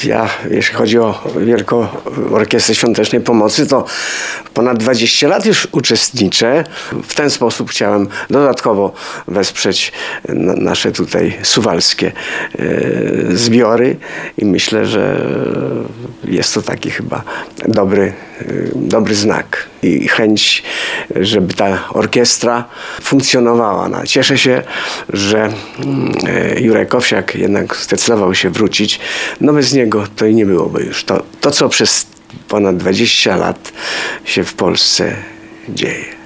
Ja, jeśli chodzi o Wielką Orkiestrę Świątecznej Pomocy, to ponad 20 lat już uczestniczę. W ten sposób chciałem dodatkowo wesprzeć nasze tutaj suwalskie zbiory i myślę, że jest to taki chyba dobry znak i chęć, żeby ta orkiestra funkcjonowała. No, cieszę się, że Jurek Owsiak jednak zdecydował się wrócić. No bez niego to i nie byłoby już to co przez ponad 20 lat się w Polsce dzieje.